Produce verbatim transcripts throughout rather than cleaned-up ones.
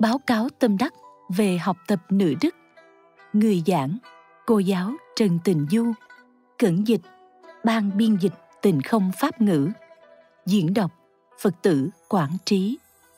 báo cáo tâm đắc về học tập nữ đức. Người giảng, cô giáo Trần Tình Du. Cẩn dịch, ban biên dịch Tình Không Pháp ngữ. Diễn đọc, Phật tử Quảng Trí.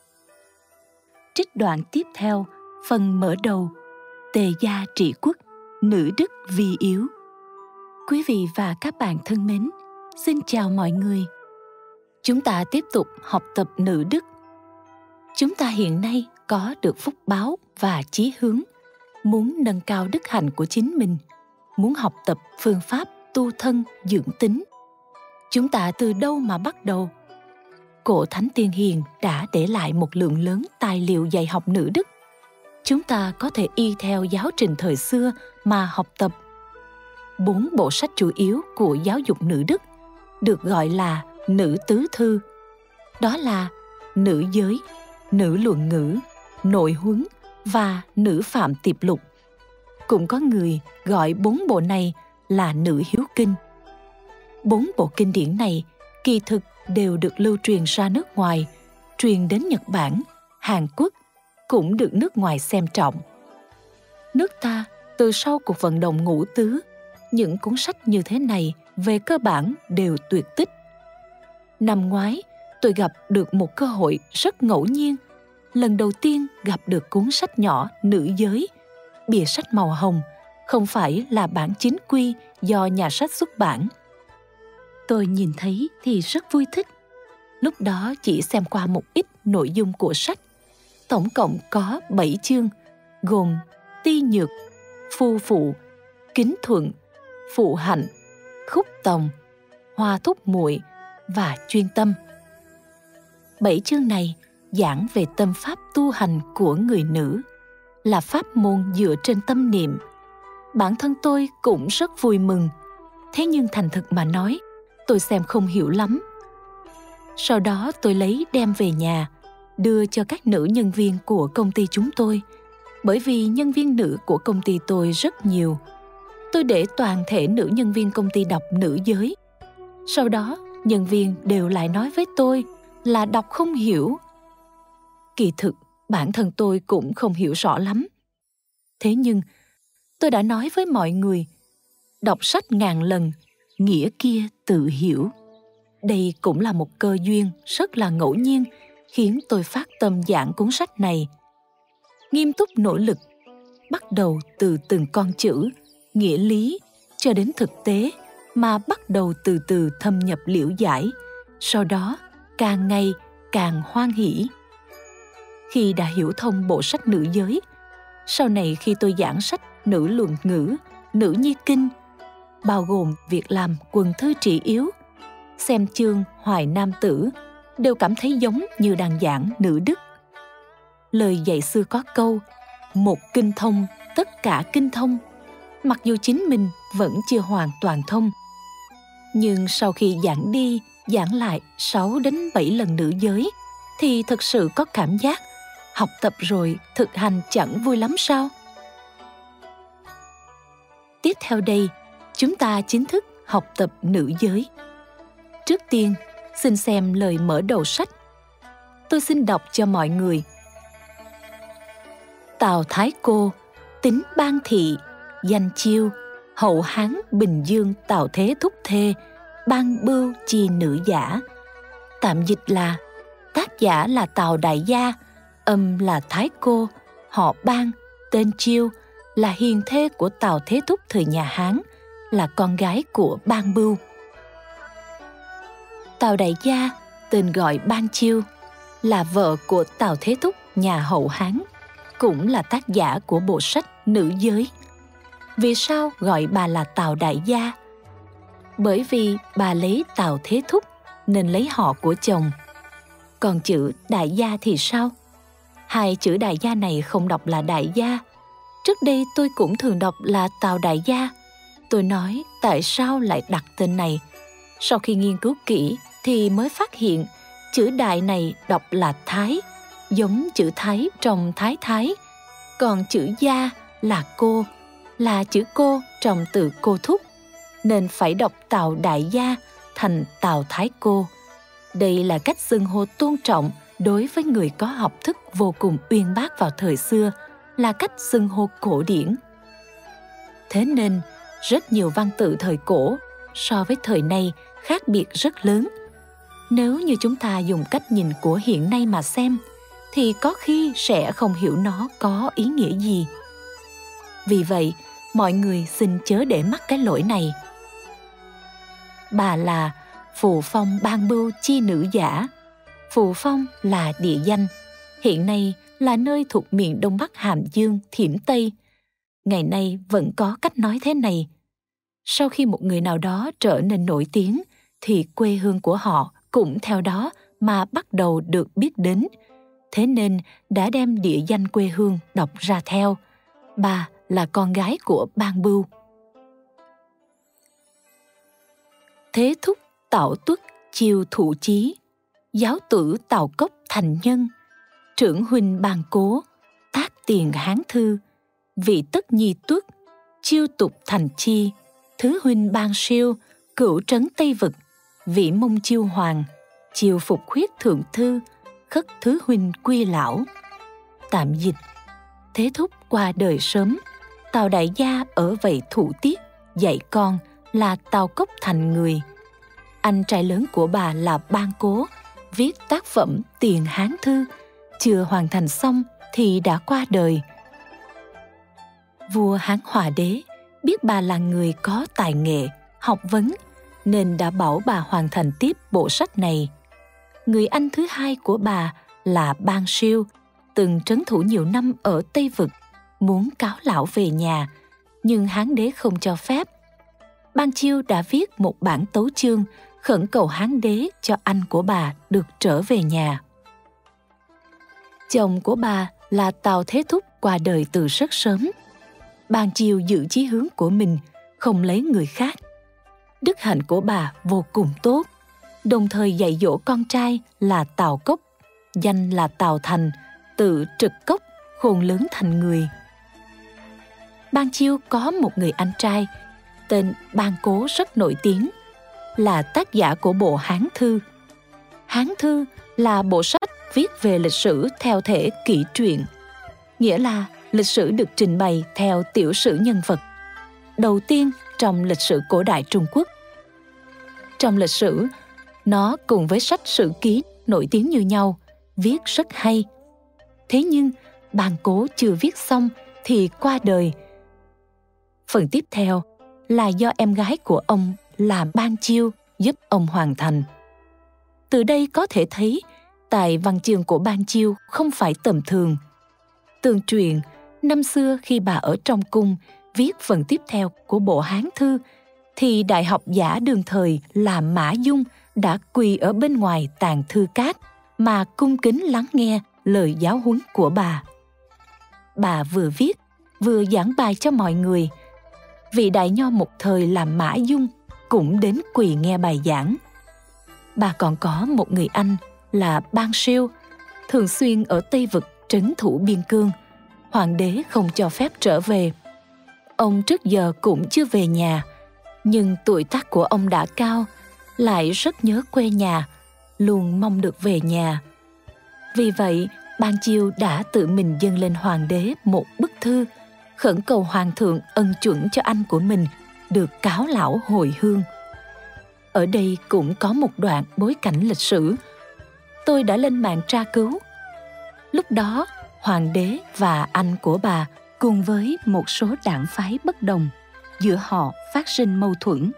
Trích đoạn tiếp theo, phần mở đầu, Tề gia trị quốc, nữ đức vi yếu. Quý vị và các bạn thân mến, xin chào mọi người. Chúng ta tiếp tục học tập nữ đức. Chúng ta hiện nay có được phúc báo và chí hướng, muốn nâng cao đức hạnh của chính mình, muốn học tập phương pháp tu thân dưỡng tính. Chúng ta từ đâu mà bắt đầu? Cổ Thánh Tiên Hiền đã để lại một lượng lớn tài liệu dạy học nữ đức. Chúng ta có thể y theo giáo trình thời xưa mà học tập. Bốn bộ sách chủ yếu của giáo dục nữ đức được gọi là nữ tứ thư. Đó là nữ giới, nữ luận ngữ, nội huấn và nữ phạm tiệp lục. Cũng có người gọi bốn bộ này là nữ hiếu kinh. Bốn bộ kinh điển này kỳ thực đều được lưu truyền ra nước ngoài, truyền đến Nhật Bản, Hàn Quốc, cũng được nước ngoài xem trọng. Nước ta, từ sau cuộc vận động ngũ tứ, những cuốn sách như thế này về cơ bản đều tuyệt tích. Năm ngoái, tôi gặp được một cơ hội rất ngẫu nhiên. Lần đầu tiên gặp được cuốn sách nhỏ nữ giới, bìa sách màu hồng, không phải là bản chính quy do nhà sách xuất bản. Tôi nhìn thấy thì rất vui thích. Lúc đó chỉ xem qua một ít nội dung của sách. Tổng cộng có bảy chương, gồm ti nhược, phu phụ, kính thuận, phụ hạnh, khúc tòng, hoa thúc muội và chuyên tâm. Bảy chương này giảng về tâm pháp tu hành của người nữ, là pháp môn dựa trên tâm niệm. Bản thân tôi cũng rất vui mừng. Thế nhưng thành thực mà nói, tôi xem không hiểu lắm. Sau đó tôi lấy đem về nhà, đưa cho các nữ nhân viên của công ty chúng tôi. Bởi vì nhân viên nữ của công ty tôi rất nhiều. Tôi để toàn thể nữ nhân viên công ty đọc nữ giới. Sau đó, nhân viên đều lại nói với tôi là đọc không hiểu. Kỳ thực, bản thân tôi cũng không hiểu rõ lắm. Thế nhưng, tôi đã nói với mọi người, đọc sách ngàn lần, nghĩa kia tự hiểu. Đây cũng là một cơ duyên rất là ngẫu nhiên khiến tôi phát tâm giảng cuốn sách này. Nghiêm túc nỗ lực, bắt đầu từ từng con chữ, nghĩa lý cho đến thực tế mà bắt đầu từ từ thâm nhập liễu giải, sau đó càng ngày càng hoan hỷ. Khi đã hiểu thông bộ sách nữ giới, sau này khi tôi giảng sách nữ luận ngữ, nữ nhi kinh, bao gồm việc làm quần thư trị yếu, xem chương hoài nam tử, đều cảm thấy giống như đang giảng nữ đức. Lời dạy xưa có câu, một kinh thông, tất cả kinh thông. Mặc dù chính mình vẫn chưa hoàn toàn thông, nhưng sau khi giảng đi, giảng lại sáu đến bảy lần nữ giới, thì thực sự có cảm giác học tập rồi thực hành chẳng vui lắm sao? Tiếp theo đây, chúng ta chính thức học tập nữ giới. Trước tiên, xin xem lời mở đầu sách. Tôi xin đọc cho mọi người. Tào Thái Cô, tính Ban Thị, danh Chiêu, hậu Hán Bình Dương Tào Thế Thúc Thê, Ban Bưu chi nữ giả. Tạm dịch là tác giả là Tào Đại Gia, âm là Thái Cô, họ Ban, tên Chiêu, là hiền thê của Tào Thế Thúc thời nhà Hán, là con gái của Ban Bưu. Tào Đại Gia, tên gọi Ban Chiêu, là vợ của Tào Thế Thúc nhà hậu Hán, cũng là tác giả của bộ sách Nữ Giới. Vì sao gọi bà là Tào Đại Gia? Bởi vì bà lấy Tào Thế Thúc nên lấy họ của chồng. Còn chữ Đại Gia thì sao? Hai chữ Đại Gia này không đọc là Đại Gia. Trước đây tôi cũng thường đọc là Tào Đại Gia. Tôi nói tại sao lại đặt tên này. Sau khi nghiên cứu kỹ thì mới phát hiện chữ Đại này đọc là Thái, giống chữ Thái trong Thái Thái. Còn chữ Gia là cô, là chữ cô trong từ cô thúc, nên phải đọc Tào Đại Gia thành Tào Thái Cô. Đây là cách xưng hô tôn trọng đối với người có học thức vô cùng uyên bác vào thời xưa là cách xưng hô cổ điển. Thế nên, rất nhiều văn tự thời cổ so với thời nay khác biệt rất lớn. Nếu như chúng ta dùng cách nhìn của hiện nay mà xem, thì có khi sẽ không hiểu nó có ý nghĩa gì. Vì vậy, mọi người xin chớ để mắc cái lỗi này. Bà là Phù Phong Ban Bưu chi nữ giả. Phù Phong là địa danh, hiện nay là nơi thuộc miền Đông Bắc Hàm Dương, Thiểm Tây. Ngày nay vẫn có cách nói thế này. Sau khi một người nào đó trở nên nổi tiếng, thì quê hương của họ cũng theo đó mà bắt đầu được biết đến. Thế nên đã đem địa danh quê hương đọc ra theo. Bà là con gái của Ban Bưu. Thế thúc Tạo Tuất chiêu thủ chí, giáo tử Tào Cốc thành nhân, trưởng huynh Ban Cố, tác tiền Hán thư, vị tất nhi Tuất, chiêu tục thành chi, thứ huynh Ban Siêu, cửu trấn Tây Vực, vị mông chiêu hoàng, chiêu phục khuyết thượng thư, khất thứ huynh quy lão. Tạm dịch: Thế thúc qua đời sớm, Tào đại gia ở vậy thủ tiết, dạy con là Tào Cốc thành người. Anh trai lớn của bà là Ban Cố, viết tác phẩm Tiền Hán thư, chưa hoàn thành xong thì đã qua đời. Vua Hán Hòa đế biết bà là người có tài nghệ, học vấn, nên đã bảo bà hoàn thành tiếp bộ sách này. Người anh thứ hai của bà là Ban Siêu, từng trấn thủ nhiều năm ở Tây Vực, muốn cáo lão về nhà, nhưng Hán đế không cho phép. Ban Chiêu đã viết một bản tấu chương khẩn cầu Hán đế cho anh của bà được trở về nhà. Chồng của bà là Tào Thế Thúc qua đời từ rất sớm. Ban Chiêu giữ chí hướng của mình, không lấy người khác. Đức hạnh của bà vô cùng tốt, đồng thời dạy dỗ con trai là Tào Cốc, danh là Tào Thành, tự trực cốc, khôn lớn thành người. Ban Chiêu có một người anh trai tên Ban Cố rất nổi tiếng, là tác giả của bộ Hán thư. Hán thư là bộ sách viết về lịch sử theo thể kỷ truyện, nghĩa là lịch sử được trình bày theo tiểu sử nhân vật, đầu tiên trong lịch sử cổ đại Trung Quốc. Trong lịch sử, nó cùng với sách sử ký nổi tiếng như nhau, viết rất hay. Thế nhưng, Ban Cố chưa viết xong thì qua đời. Phần tiếp theo là do em gái của ông là Ban Chiêu giúp ông hoàn thành. Từ đây có thể thấy tài văn chương của Ban Chiêu không phải tầm thường. Tương truyền, năm xưa khi bà ở trong cung viết phần tiếp theo của bộ Hán thư, thì đại học giả đương thời là Mã Dung đã quỳ ở bên ngoài tàng thư cát mà cung kính lắng nghe lời giáo huấn của bà. Bà vừa viết, vừa giảng bài cho mọi người. Vị đại nho một thời là Mã Dung cũng đến quỳ nghe bài giảng. Bà còn có một người anh là Ban Siêu, thường xuyên ở Tây Vực trấn thủ biên cương. Hoàng đế không cho phép trở về. Ông trước giờ cũng chưa về nhà, nhưng tuổi tác của ông đã cao, lại rất nhớ quê nhà, luôn mong được về nhà. Vì vậy, Ban Chiêu đã tự mình dâng lên hoàng đế một bức thư, khẩn cầu hoàng thượng ân chuẩn cho anh của mình được cáo lão hồi hương. Ở đây cũng có một đoạn bối cảnh lịch sử. Tôi đã lên mạng tra cứu. Lúc đó, hoàng đế và anh của bà cùng với một số đảng phái bất đồng, giữa họ phát sinh mâu thuẫn.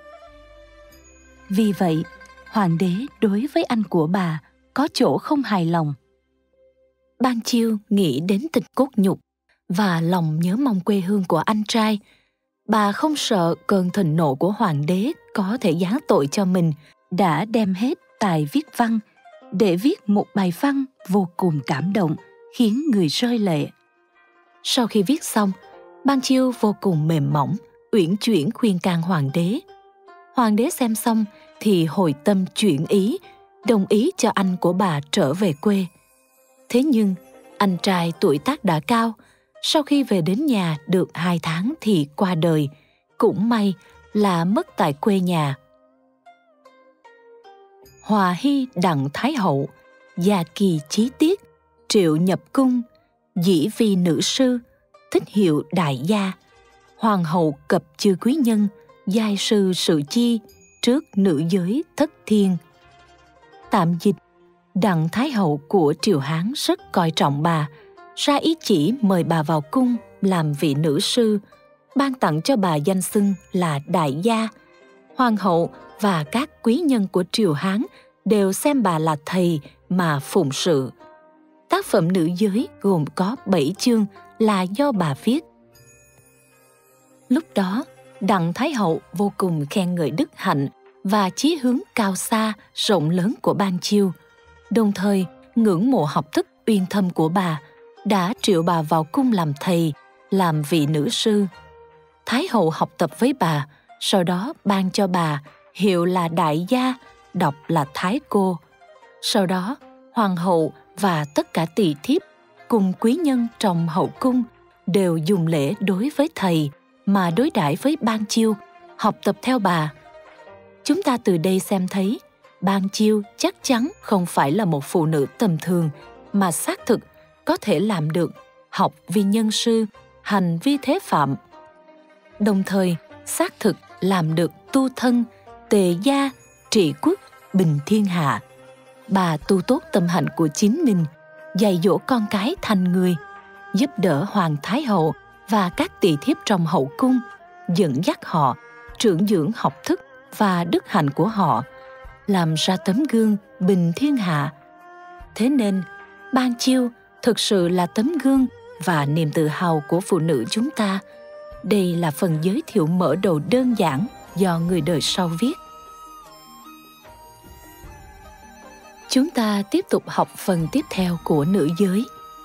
Vì vậy, hoàng đế đối với anh của bà có chỗ không hài lòng. Ban Chiêu nghĩ đến tình cốt nhục và lòng nhớ mong quê hương của anh trai. Bà không sợ cơn thịnh nộ của hoàng đế có thể giáng tội cho mình, đã đem hết tài viết văn để viết một bài văn vô cùng cảm động, khiến người rơi lệ. Sau khi viết xong, Ban Chiêu vô cùng mềm mỏng, uyển chuyển khuyên can hoàng đế. Hoàng đế xem xong thì hồi tâm chuyển ý, đồng ý cho anh của bà trở về quê. Thế nhưng, anh trai tuổi tác đã cao, sau khi về đến nhà được hai tháng thì qua đời, cũng may là mất tại quê nhà. Hòa Hy Đặng Thái Hậu Gia kỳ chí tiết, triệu nhập cung, dĩ vi nữ sư, thích hiệu đại gia. Hoàng hậu cập chư quý nhân, giai sư sự chi, trước nữ giới thất thiên. Tạm dịch: Đặng Thái hậu của triều Hán rất coi trọng bà, ra ý chỉ mời bà vào cung làm vị nữ sư, ban tặng cho bà danh xưng là đại gia. Hoàng hậu và các quý nhân của triều Hán đều xem bà là thầy mà phụng sự. Tác phẩm nữ giới gồm có bảy chương là do bà viết. Lúc đó, Đặng Thái hậu vô cùng khen ngợi đức hạnh và chí hướng cao xa, rộng lớn của Ban Chiêu, đồng thời ngưỡng mộ học thức uyên thâm của bà, đã triệu bà vào cung làm thầy, làm vị nữ sư. Thái hậu học tập với bà, sau đó ban cho bà hiệu là đại gia, đọc là thái cô. Sau đó, hoàng hậu và tất cả tỳ thiếp cùng quý nhân trong hậu cung đều dùng lễ đối với thầy mà đối đãi với Ban Chiêu, học tập theo bà. Chúng ta từ đây xem thấy, Ban Chiêu chắc chắn không phải là một phụ nữ tầm thường, mà xác thực có thể làm được học vi nhân sư, hành vi thế phạm. Đồng thời, xác thực làm được tu thân, tề gia, trị quốc, bình thiên hạ. Bà tu tốt tâm hạnh của chính mình, dạy dỗ con cái thành người, giúp đỡ Hoàng Thái hậu và các tỳ thiếp trong hậu cung, dẫn dắt họ, trưởng dưỡng học thức và đức hạnh của họ, làm ra tấm gương bình thiên hạ. Thế nên, Ban Chiêu thực sự là tấm gương và niềm tự hào của phụ nữ chúng ta. Đây là phần giới thiệu mở đầu đơn giản do người đời sau viết. Chúng ta tiếp tục học phần tiếp theo của nữ giới.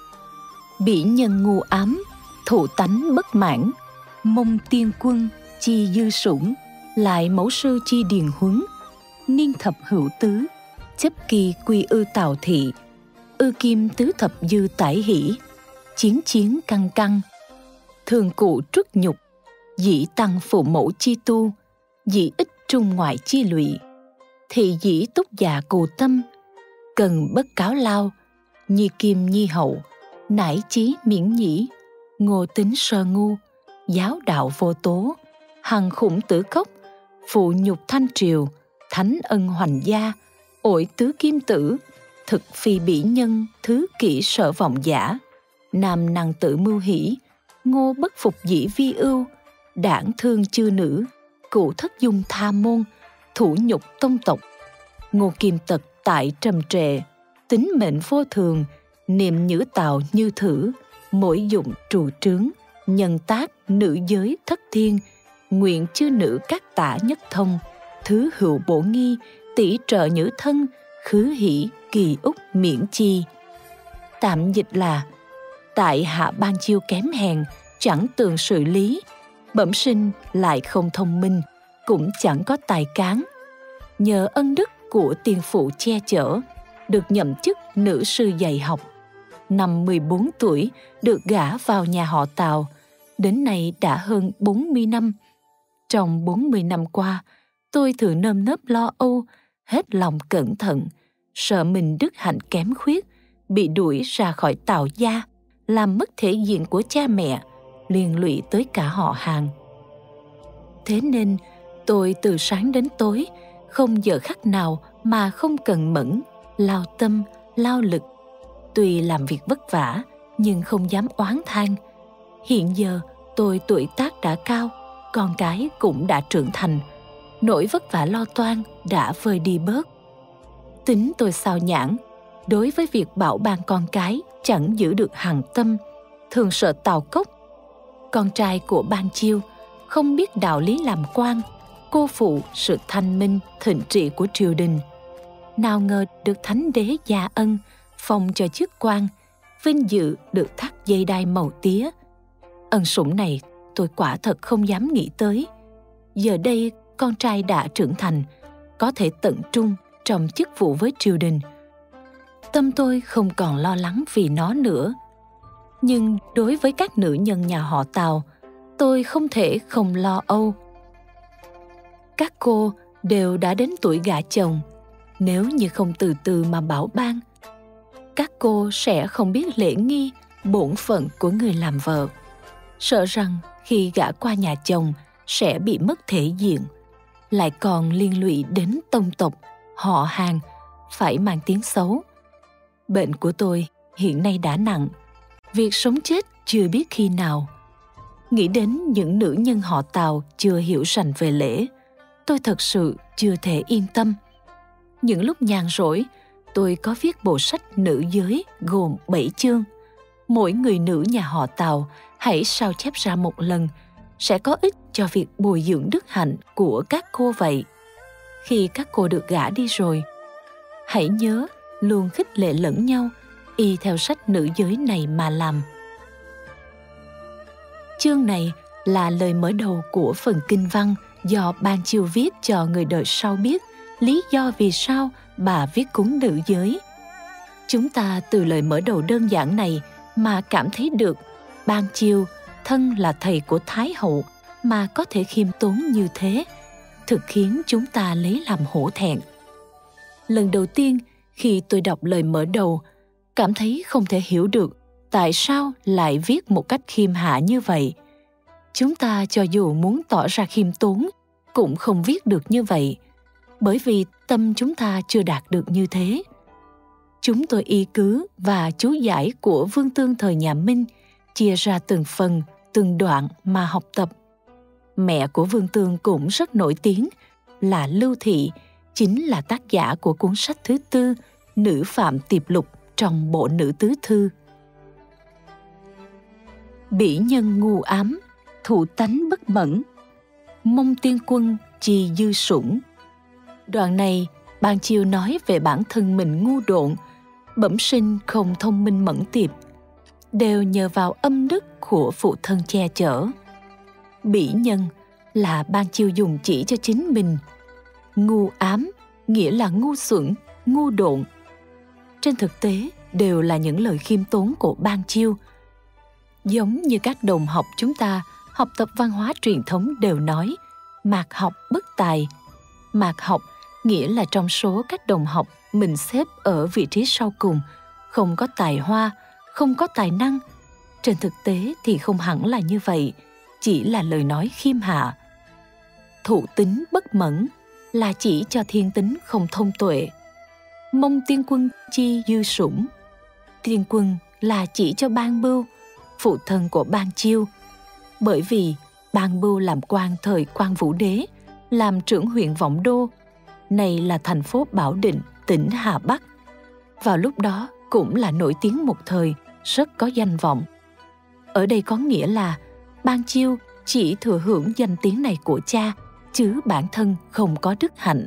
Bỉ nhân ngu ám, thủ tánh bất mãn, mông tiên quân chi dư sủng, lại mẫu sư chi điền huấn, niên thập hữu tứ, chấp kỳ quy ư tào thị, ư kim tứ thập dư tải hỷ, chiến chiến căng căng, thường cụ truất nhục, dĩ tăng phụ mẫu chi tu, dĩ ích trung ngoại chi lụy, thị dĩ túc dạ cù tâm, cần bất cáo lao, nhi kim nhi hậu, nải chí miễn nhĩ, ngô tính sơ ngu, giáo đạo vô tố, hằng khủng tử cốc, phụ nhục thanh triều, thánh ân hoành gia, ổi tứ kim tử, thực phi bỉ nhân, thứ kỷ sở vọng giả, nam năng tử mưu hỷ, ngô bất phục dĩ vi ưu, đảng thương chư nữ, cụ thất dung tha môn, thủ nhục tông tộc, ngô kim tật tại trầm trệ, tính mệnh vô thường, niệm nhữ tạo như thử, mỗi dụng trụ trướng, nhân tác nữ giới thất thiên, nguyện chư nữ các tả nhất thông, thứ hữu bổ nghi, tỷ trợ nhữ thân, khứ hỷ kỳ úc miễn chi. Tạm dịch là: tại hạ Ban Chiêu kém hèn, chẳng tường sự lý, bẩm sinh lại không thông minh, cũng chẳng có tài cán. Nhờ ân đức của tiên phụ che chở, được nhậm chức nữ sư dạy học. Năm mười bốn tuổi được gả vào nhà họ Tào, đến nay đã hơn bốn mươi năm. Trong bốn mươi năm qua, tôi thường nơm nớp lo âu, hết lòng cẩn thận, sợ mình đức hạnh kém khuyết, bị đuổi ra khỏi Tào gia, làm mất thể diện của cha mẹ, liên lụy tới cả họ hàng. Thế nên, tôi từ sáng đến tối, không giờ khắc nào mà không cần mẫn, lao tâm, lao lực. Tuy làm việc vất vả, nhưng không dám oán than. Hiện giờ, tôi tuổi tác đã cao, con cái cũng đã trưởng thành, nỗi vất vả lo toan đã vơi đi bớt. Tính tôi xao nhãng, đối với việc bảo ban con cái chẳng giữ được hằng tâm, thường sợ Tào Cốc, con trai của Ban Chiêu, không biết đạo lý làm quan, cô phụ sự thanh minh thịnh trị của triều đình. Nào ngờ được thánh đế gia ân, phong cho chức quan, vinh dự được thắt dây đai màu tía. Ân sủng này tôi quả thật không dám nghĩ tới. Giờ đây con trai đã trưởng thành, có thể tận trung trong chức vụ với triều đình. Tâm tôi không còn lo lắng vì nó nữa. Nhưng đối với các nữ nhân nhà họ Tào, tôi không thể không lo âu. Các cô đều đã đến tuổi gả chồng. Nếu như không từ từ mà bảo ban, các cô sẽ không biết lễ nghi, bổn phận của người làm vợ. Sợ rằng khi gả qua nhà chồng sẽ bị mất thể diện, lại còn liên lụy đến tông tộc, họ hàng, phải mang tiếng xấu. Bệnh của tôi hiện nay đã nặng, việc sống chết chưa biết khi nào. Nghĩ đến những nữ nhân họ Tào chưa hiểu rành về lễ, tôi thật sự chưa thể yên tâm. Những lúc nhàn rỗi, tôi có viết bộ sách nữ giới gồm bảy chương. Mỗi người nữ nhà họ Tào hãy sao chép ra một lần, sẽ có ích cho việc bồi dưỡng đức hạnh của các cô vậy. Khi các cô được gả đi rồi, hãy nhớ luôn khích lệ lẫn nhau, y theo sách nữ giới này mà làm. Chương này là lời mở đầu của phần kinh văn do Ban Chiêu viết cho người đời sau biết lý do vì sao bà viết cuốn nữ giới. Chúng ta từ lời mở đầu đơn giản này mà cảm thấy được Ban Chiêu thân là thầy của Thái hậu mà có thể khiêm tốn như thế, thực khiến chúng ta lấy làm hổ thẹn. Lần đầu tiên khi tôi đọc lời mở đầu, cảm thấy không thể hiểu được tại sao lại viết một cách khiêm hạ như vậy. Chúng ta cho dù muốn tỏ ra khiêm tốn cũng không viết được như vậy, bởi vì tâm chúng ta chưa đạt được như thế. Chúng tôi y cứ và chú giải của Vương Tương thời nhà Minh, chia ra từng phần, từng đoạn mà học tập. Mẹ của Vương Tương cũng rất nổi tiếng, là Lưu Thị, chính là tác giả của cuốn sách thứ tư Nữ Phạm Tiệp Lục trong bộ Nữ Tứ Thư. Bỉ nhân ngu ám, thủ tánh bất mẫn, mong tiên quân chi dư sủng. Đoạn này, Ban Chiêu nói về bản thân mình ngu độn, bẩm sinh không thông minh mẫn tiệp, đều nhờ vào âm đức của phụ thân che chở. Bỉ nhân là Ban Chiêu dùng chỉ cho chính mình. Ngu ám nghĩa là ngu xuẩn, ngu độn. Trên thực tế đều là những lời khiêm tốn của Ban Chiêu. Giống như các đồng học chúng ta học tập văn hóa truyền thống đều nói mạt học bất tài. Mạt học nghĩa là trong số các đồng học mình xếp ở vị trí sau cùng, không có tài hoa, không có tài năng. Trên thực tế thì không hẳn là như vậy, chỉ là lời nói khiêm hạ. Thụ tính bất mẫn là chỉ cho thiên tính không thông tuệ. Mong tiên quân chi dư sủng. Tiên quân là chỉ cho Ban Bưu, phụ thân của Ban Chiêu. Bởi vì Ban Bưu làm quan thời Quang Vũ Đế, làm trưởng huyện Vọng Đô, này là thành phố Bảo Định, tỉnh Hà Bắc. Vào lúc đó cũng là nổi tiếng một thời, rất có danh vọng. Ở đây có nghĩa là Ban Chiêu chỉ thừa hưởng danh tiếng này của cha, chứ bản thân không có đức hạnh.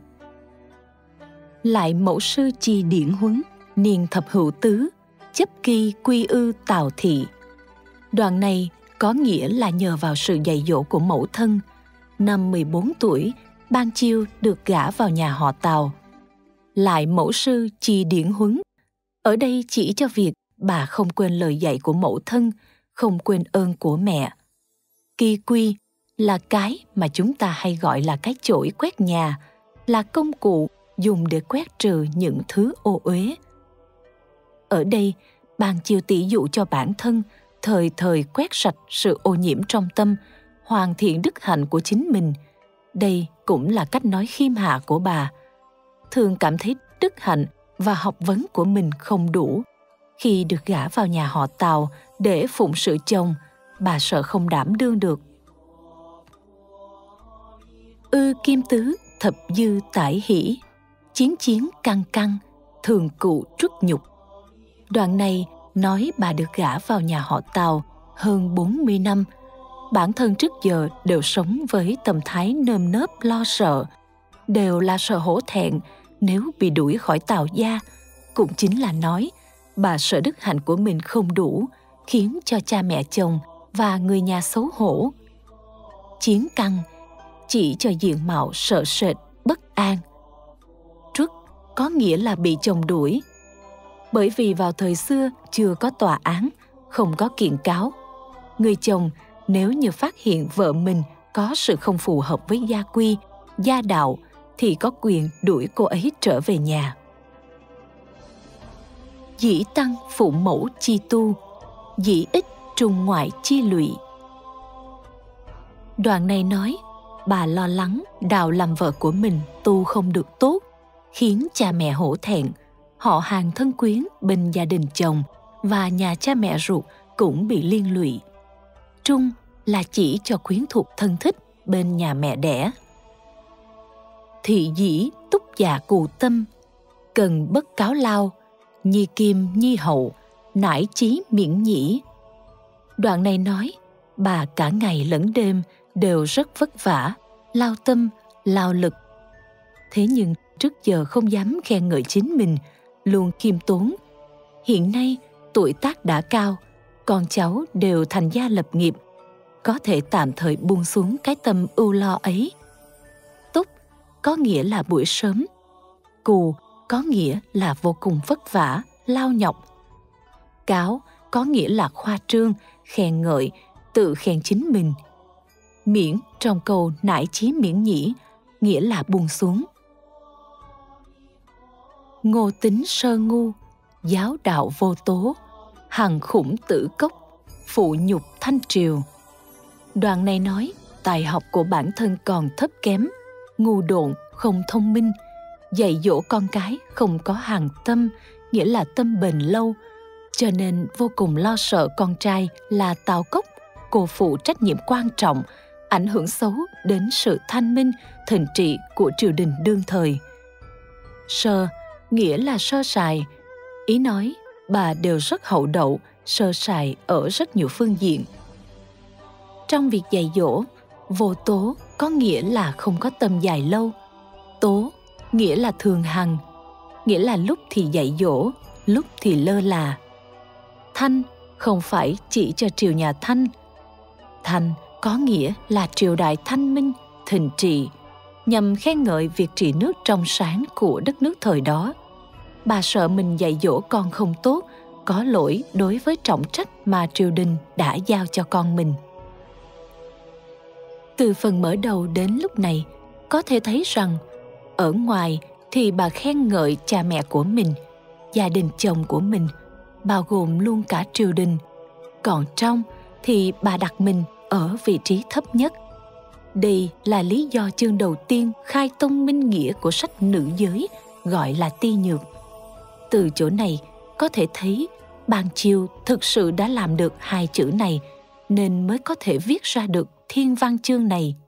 Lại mẫu sư chi điển huấn, niên thập hữu tứ, chấp kỳ quy ư Tào thị. Đoạn này có nghĩa là nhờ vào sự dạy dỗ của mẫu thân, năm mười bốn tuổi, Ban Chiêu được gả vào nhà họ Tào. Lại mẫu sư chi điển huấn, ở đây chỉ cho việc bà không quên lời dạy của mẫu thân, không quên ơn của mẹ. Kỳ quy là cái mà chúng ta hay gọi là cái chổi quét nhà, là công cụ dùng để quét trừ những thứ ô uế. Ở đây, Ban Chiêu tỉ dụ cho bản thân, thời thời quét sạch sự ô nhiễm trong tâm, hoàn thiện đức hạnh của chính mình. Đây cũng là cách nói khiêm hạ của bà. Thường cảm thấy đức hạnh và học vấn của mình không đủ. Khi được gả vào nhà họ Tào để phụng sự chồng, bà sợ không đảm đương được. Ư kim tứ thập dư tải hỷ, chiến chiến căng căng, thường cụ trút nhục. Đoạn này nói bà được gả vào nhà họ Tào hơn bốn mươi năm. Bản thân trước giờ đều sống với tâm thái nơm nớp lo sợ, đều là sợ hổ thẹn nếu bị đuổi khỏi Tào gia. Cũng chính là nói bà sợ đức hạnh của mình không đủ, khiến cho cha mẹ chồng và người nhà xấu hổ. Chiến căng chỉ cho diện mạo sợ sệt, bất an. Truất có nghĩa là bị chồng đuổi. Bởi vì vào thời xưa chưa có tòa án, không có kiện cáo. Người chồng nếu như phát hiện vợ mình có sự không phù hợp với gia quy, gia đạo, thì có quyền đuổi cô ấy trở về nhà. dĩ tăng phụ mẫu chi tu, dĩ ích trung ngoại chi lụy. Đoạn này nói, bà lo lắng Đào làm vợ của mình tu không được tốt, khiến cha mẹ hổ thẹn, họ hàng thân quyến bên gia đình chồng và nhà cha mẹ ruột cũng bị liên lụy. Trung là chỉ cho quyến thuộc thân thích bên nhà mẹ đẻ. Thị dĩ túc dạ cù tâm, cần bất cáo lao, nhi kim nhi hậu, nải chí miễn nhĩ. Đoạn này nói, bà cả ngày lẫn đêm đều rất vất vả, lao tâm, lao lực. Thế nhưng trước giờ không dám khen ngợi chính mình, luôn khiêm tốn. Hiện nay tuổi tác đã cao, con cháu đều thành gia lập nghiệp, có thể tạm thời buông xuống cái tâm ưu lo ấy. Túc có nghĩa là buổi sớm, cù có nghĩa là vô cùng vất vả, lao nhọc. Cáo có nghĩa là khoa trương, khen ngợi, tự khen chính mình. Miễn trong câu nải chí miễn nhĩ nghĩa là buông xuống. Ngô tính sơ ngu, giáo đạo vô tố, hằng khủng tử cốc, phụ nhục thanh triều. Đoạn này nói tài học của bản thân còn thấp kém, ngu độn, không thông minh, dạy dỗ con cái không có hằng tâm, nghĩa là tâm bền lâu, cho nên vô cùng lo sợ con trai là Tào Cốc cô phụ trách nhiệm quan trọng, ảnh hưởng xấu đến sự thanh minh, thịnh trị của triều đình đương thời. Sơ nghĩa là sơ sài, ý nói bà đều rất hậu đậu, sơ sài ở rất nhiều phương diện. Trong việc dạy dỗ, vô tố có nghĩa là không có tâm dài lâu, tố nghĩa là thường hằng, nghĩa là lúc thì dạy dỗ, lúc thì lơ là. Thanh không phải chỉ cho triều nhà Thanh. Thanh có nghĩa là triều đại thanh minh, thịnh trị, nhằm khen ngợi việc trị nước trong sáng của đất nước thời đó. Bà sợ mình dạy dỗ con không tốt, có lỗi đối với trọng trách mà triều đình đã giao cho con mình. Từ phần mở đầu đến lúc này, có thể thấy rằng ở ngoài thì bà khen ngợi cha mẹ của mình, gia đình chồng của mình, bao gồm luôn cả triều đình. Còn trong thì bà đặt mình ở vị trí thấp nhất. Đây là lý do chương đầu tiên khai tông minh nghĩa của sách nữ giới gọi là Ti Nhược. Từ chỗ này có thể thấy Ban Chiêu thực sự đã làm được hai chữ này nên mới có thể viết ra được thiên văn chương này.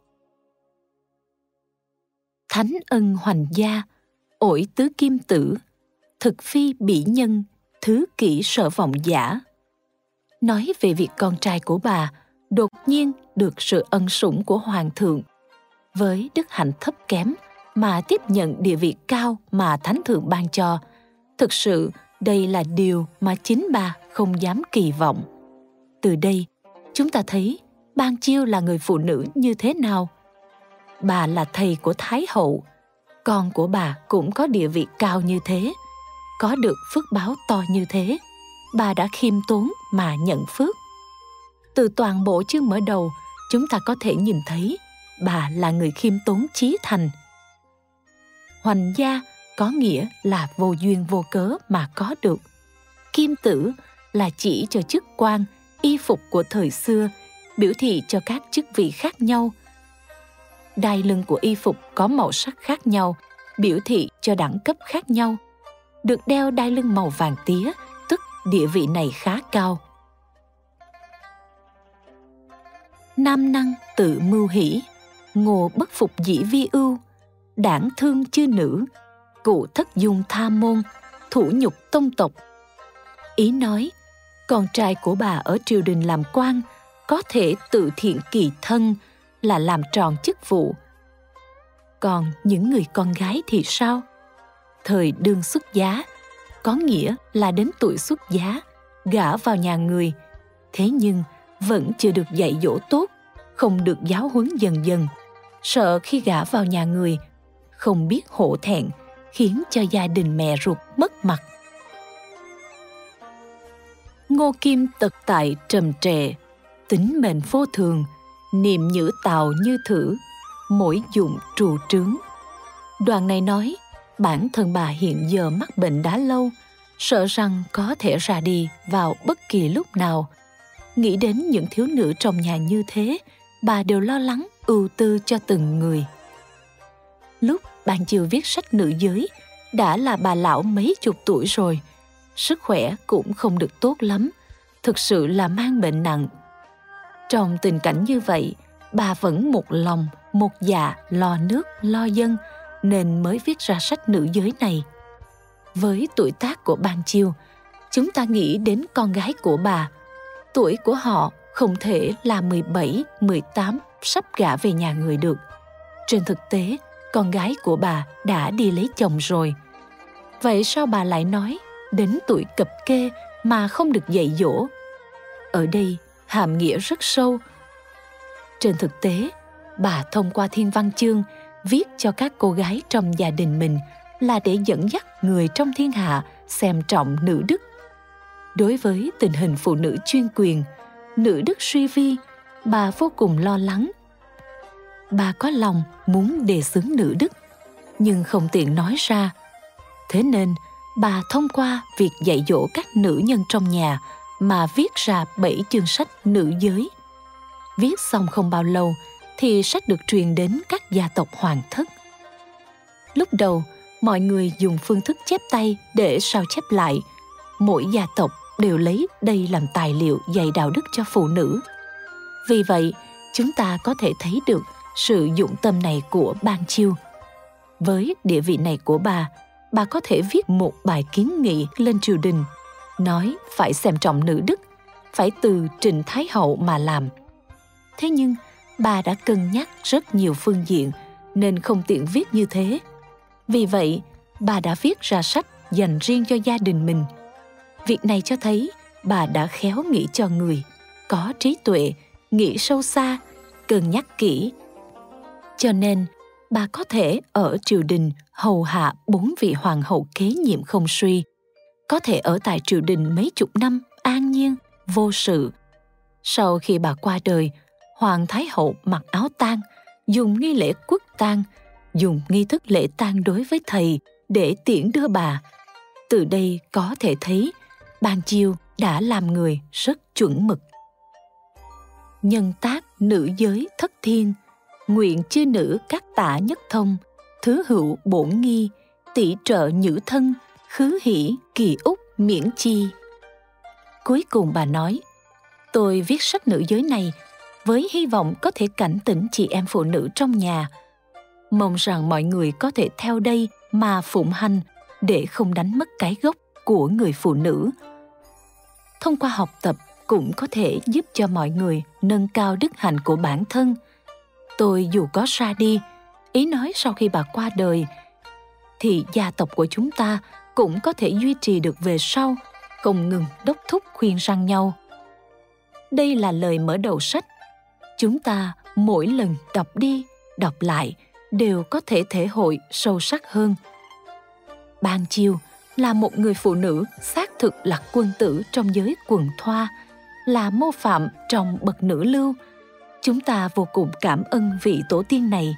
Thánh ân hoành gia, ổi tứ kim tử, thực phi bỉ nhân, thứ kỷ sợ vọng giả. Nói về việc con trai của bà đột nhiên được sự ân sủng của hoàng thượng, với đức hạnh thấp kém mà tiếp nhận địa vị cao mà thánh thượng ban cho. Thực sự đây là điều mà chính bà không dám kỳ vọng. Từ đây chúng ta thấy Ban Chiêu là người phụ nữ như thế nào. Bà là thầy của Thái hậu, con của bà cũng có địa vị cao như thế, có được phước báo to như thế. Bà đã khiêm tốn mà nhận phước. Từ toàn bộ chương mở đầu, chúng ta có thể nhìn thấy bà là người khiêm tốn chí thành. Hoành gia có nghĩa là vô duyên vô cớ mà có được. Kim tử là chỉ cho chức quan, y phục của thời xưa, biểu thị cho các chức vị khác nhau. Đai lưng của y phục có màu sắc khác nhau, biểu thị cho đẳng cấp khác nhau. Được đeo đai lưng màu vàng tía, tức địa vị này khá cao. Nam năng tự mưu hỷ, ngô bất phục dĩ vi ưu, đảng thương chư nữ, cụ thất dung tha môn, thủ nhục tông tộc. Ý nói, con trai của bà ở triều đình làm quan, có thể tự thiện kỳ thân, là làm tròn chức vụ. Còn những người con gái thì sao? Thời đương xuất giá, có nghĩa là đến tuổi xuất giá, gả vào nhà người, thế nhưng vẫn chưa được dạy dỗ tốt, không được giáo huấn dần dần, sợ khi gả vào nhà người, không biết hổ thẹn, khiến cho gia đình mẹ ruột mất mặt. Ngô Kim tật tại trầm trệ, tính mệnh vô thường, niệm nhữ tào như thử, mỗi dụng trù trướng. Đoạn này nói, bản thân bà hiện giờ mắc bệnh đã lâu, sợ rằng có thể ra đi vào bất kỳ lúc nào. Nghĩ đến những thiếu nữ trong nhà như thế, bà đều lo lắng ưu tư cho từng người. Lúc Ban Chiêu viết sách nữ giới, đã là bà lão mấy chục tuổi rồi, sức khỏe cũng không được tốt lắm, thực sự là mang bệnh nặng. Trong tình cảnh như vậy, bà vẫn một lòng, một dạ lo nước, lo dân, nên mới viết ra sách nữ giới này. Với tuổi tác của Ban Chiêu, chúng ta nghĩ đến con gái của bà. Tuổi của họ không thể là mười bảy, mười tám sắp gả về nhà người được. Trên thực tế, con gái của bà đã đi lấy chồng rồi. Vậy sao bà lại nói đến tuổi cập kê mà không được dạy dỗ? Ở đây hàm nghĩa rất sâu. Trên thực tế, bà thông qua Thiên Văn Chương viết cho các cô gái trong gia đình mình là để dẫn dắt người trong thiên hạ xem trọng nữ đức. Đối với tình hình phụ nữ chuyên quyền, nữ đức suy vi, bà vô cùng lo lắng. Bà có lòng muốn đề xướng nữ đức, nhưng không tiện nói ra. Thế nên, bà thông qua việc dạy dỗ các nữ nhân trong nhà mà viết ra bảy chương sách nữ giới. Viết xong không bao lâu thì sách được truyền đến các gia tộc hoàng thất. Lúc đầu, mọi người dùng phương thức chép tay để sao chép lại. Mỗi gia tộc đều lấy đây làm tài liệu dạy đạo đức cho phụ nữ. Vì vậy, chúng ta có thể thấy được sự dụng tâm này của Ban Chiêu. Với địa vị này của bà, bà có thể viết một bài kiến nghị lên triều đình, nói phải xem trọng nữ đức, phải từ Trịnh Thái Hậu mà làm. Thế nhưng, bà đã cân nhắc rất nhiều phương diện nên không tiện viết như thế. Vì vậy, bà đã viết ra sách dành riêng cho gia đình mình. Việc này cho thấy bà đã khéo nghĩ cho người, có trí tuệ, nghĩ sâu xa, cân nhắc kỹ. Cho nên, bà có thể ở triều đình hầu hạ bốn vị hoàng hậu kế nhiệm không suy, có thể ở tại triều đình mấy chục năm an nhiên, vô sự. Sau khi bà qua đời, Hoàng Thái Hậu mặc áo tang, dùng nghi lễ quốc tang, dùng nghi thức lễ tang đối với thầy để tiễn đưa bà. Từ đây có thể thấy Ban Chiêu đã làm người rất chuẩn mực. Nhân tác nữ giới thất thiên, nguyện chư nữ các tả nhất thông, thứ hữu bổn nghi, tỷ trợ nhữ thân, khứ hỷ kỳ úc miễn chi. Cuối cùng bà nói, tôi viết sách nữ giới này với hy vọng có thể cảnh tỉnh chị em phụ nữ trong nhà. Mong rằng mọi người có thể theo đây mà phụng hành để không đánh mất cái gốc của người phụ nữ. Thông qua học tập cũng có thể giúp cho mọi người nâng cao đức hạnh của bản thân. Tôi dù có ra đi, ý nói sau khi bà qua đời, thì gia tộc của chúng ta cũng có thể duy trì được về sau, không ngừng đốc thúc khuyên răn nhau. Đây là lời mở đầu sách. Chúng ta mỗi lần đọc đi, đọc lại đều có thể thể hội sâu sắc hơn. Ban Chiêu là một người phụ nữ xác thực là quân tử trong giới quần thoa, là mô phạm trong bậc nữ lưu. Chúng ta vô cùng cảm ơn vị tổ tiên này.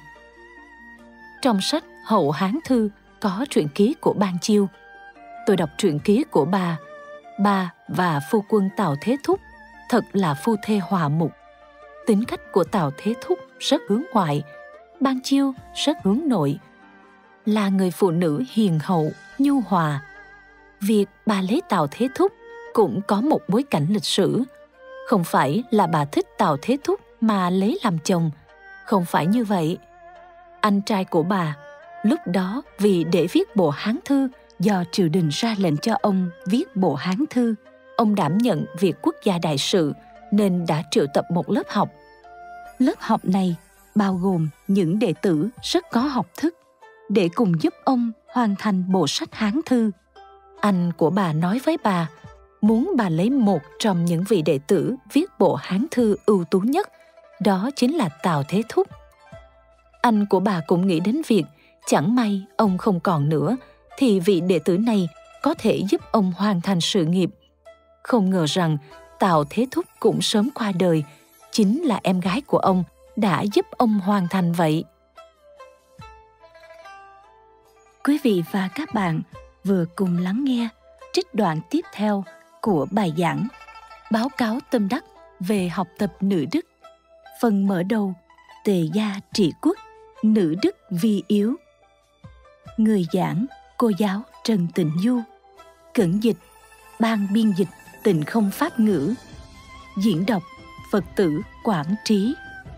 Trong sách Hậu Hán Thư có truyện ký của Ban Chiêu. Tôi đọc truyện ký của bà. Bà và phu quân Tào Thế Thúc thật là phu thê hòa mục. Tính cách của Tào Thế Thúc rất hướng ngoại, Ban Chiêu rất hướng nội, là người phụ nữ hiền hậu, nhu hòa. Việc bà lấy Tào Thế Thúc cũng có một bối cảnh lịch sử. Không phải là bà thích Tào Thế Thúc mà lấy làm chồng, không phải như vậy. Anh trai của bà, lúc đó vì để viết bộ Hán Thư do triều đình ra lệnh cho ông viết bộ Hán Thư, ông đảm nhận việc quốc gia đại sự nên đã triệu tập một lớp học. Lớp học này bao gồm những đệ tử rất có học thức để cùng giúp ông hoàn thành bộ sách Hán Thư. Anh của bà nói với bà, muốn bà lấy một trong những vị đệ tử viết bộ Hán Thư ưu tú nhất, đó chính là Tào Thế Thúc. Anh của bà cũng nghĩ đến việc chẳng may ông không còn nữa thì vị đệ tử này có thể giúp ông hoàn thành sự nghiệp. Không ngờ rằng Tào Thế Thúc cũng sớm qua đời, chính là em gái của ông đã giúp ông hoàn thành vậy. Quý vị và các bạn vừa cùng lắng nghe trích đoạn tiếp theo của bài giảng Báo cáo tâm đắc về học tập nữ đức, phần mở đầu Tề gia trị quốc, nữ đức vi yếu. Người giảng cô giáo Trần Tịnh Du, cẩn dịch ban biên dịch Tịnh Không Pháp Ngữ, diễn đọc Phật tử Quảng Trí.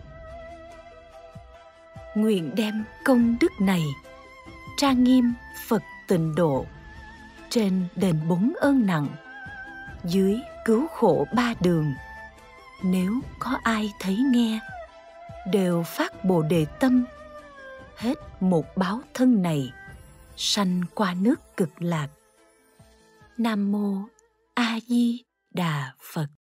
Nguyện đem công đức này trang nghiêm Phật tịnh độ, trên đền bốn ơn nặng, dưới cứu khổ ba đường. Nếu có ai thấy nghe, đều phát bồ đề tâm, hết một báo thân này, sanh qua nước cực lạc. Nam mô A Di Đà Phật.